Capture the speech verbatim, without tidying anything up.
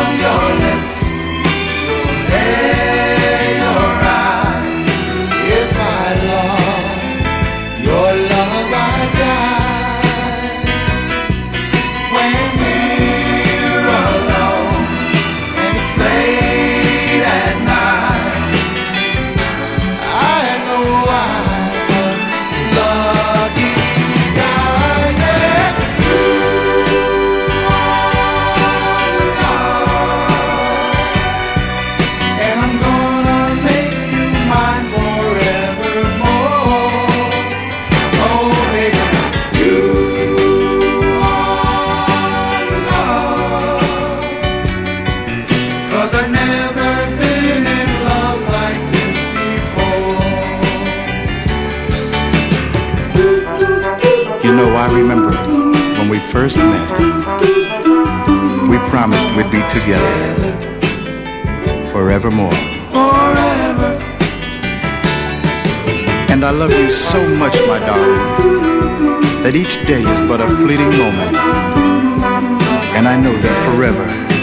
I remember when we first met, we promised we'd be together forevermore. Forever. And I love you so much, my darling, that each day is but a fleeting moment. And I know that forever